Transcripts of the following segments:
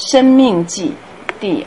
申命记第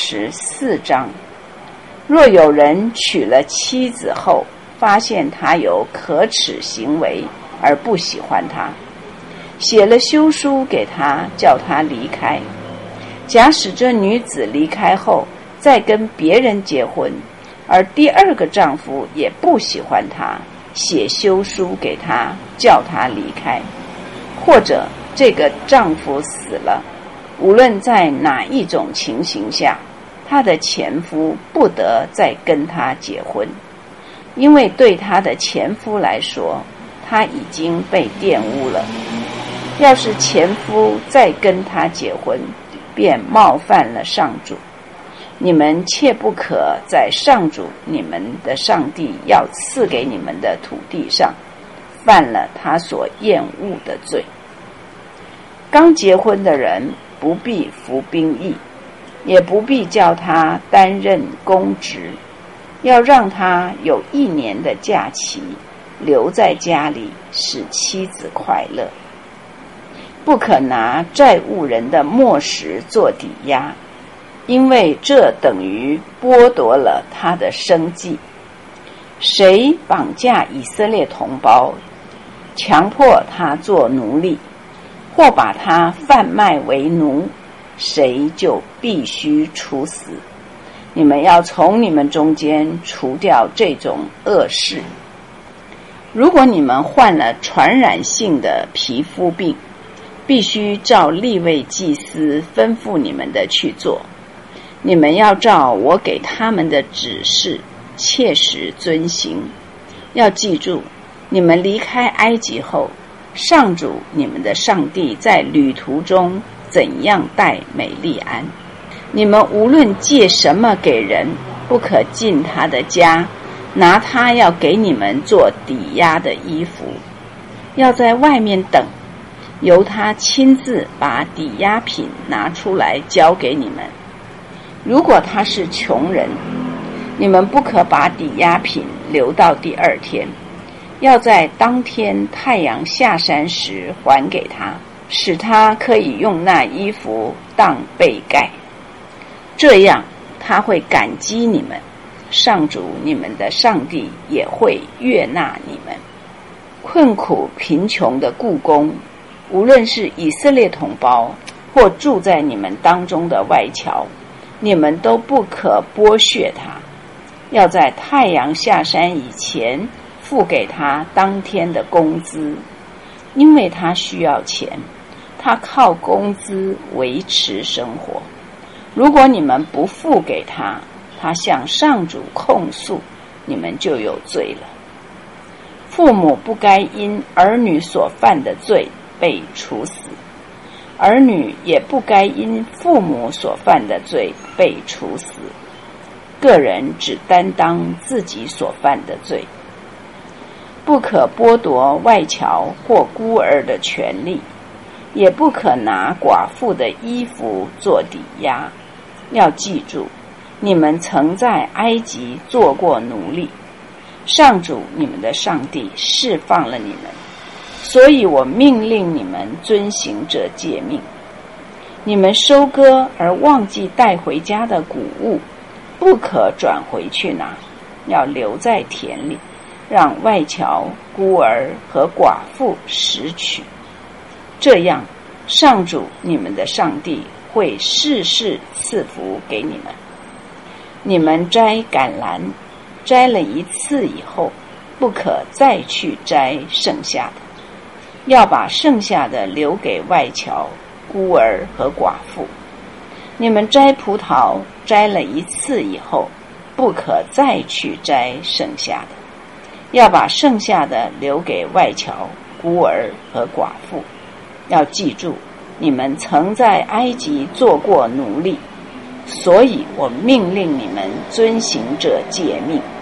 24章，若有人娶了妻子后，发现他有可耻行为而不喜欢他，写了休书给他，叫他离开。假使这女子离开后再跟别人结婚，而第二个丈夫也不喜欢她，写休书给她，叫她离开，或者这个丈夫死了，无论在哪一种情形下，她的前夫不得再跟她结婚，因为对她的前夫来说，她已经被玷污了。要是前夫再跟她结婚，便冒犯了上主。你们切不可在上主你们的上帝要赐给你们的土地上犯了他所厌恶的罪。刚结婚的人不必服兵役，也不必叫他担任公职，要让他有1年的假期，留在家里，使妻子快乐。不可拿债务人的磨石做抵押，因为这等于剥夺了他的生计。谁绑架以色列同胞，强迫他做奴隶，或把他贩卖为奴，谁就必须处死。你们要从你们中间除掉这种恶事。如果你们患了传染性的皮肤病，必须照利未祭司吩咐你们的去做。你们要照我给他们的指示切实遵行。要记住，你们离开埃及后，上主你们的上帝在旅途中怎样待美利安。你们无论借什么给人，不可进他的家，拿他要给你们做抵押的衣服，要在外面等，由他亲自把抵押品拿出来交给你们。如果他是穷人，你们不可把抵押品留到第2天，要在当天太阳下山时还给他，使他可以用那衣服当被盖。这样他会感激你们，上主你们的上帝也会悦纳你们。困苦贫穷的雇工，无论是以色列同胞或住在你们当中的外侨，你们都不可剥削他，要在太阳下山以前付给他当天的工资，因为他需要钱，他靠工资维持生活。如果你们不付给他，他向上主控诉，你们就有罪了。父母不该因儿女所犯的罪被处死，儿女也不该因父母所犯的罪被处死。个人只担当自己所犯的罪。不可剥夺外侨或孤儿的权利，也不可拿寡妇的衣服做抵押。要记住，你们曾在埃及做过奴隶，上主你们的上帝释放了你们，所以我命令你们遵行这诫命。你们收割而忘记带回家的谷物，不可转回去拿，要留在田里，让外侨、孤儿和寡妇拾取。这样，上主你们的上帝会事事赐福给你们。你们摘橄榄，摘了1次以后，不可再去摘剩下的，要把剩下的留给外侨、孤儿和寡妇。你们摘葡萄，摘了1次以后，不可再去摘剩下的，要把剩下的留给外侨、孤儿和寡妇。要记住，你们曾在埃及做过奴隶，所以我命令你们遵行这诫命。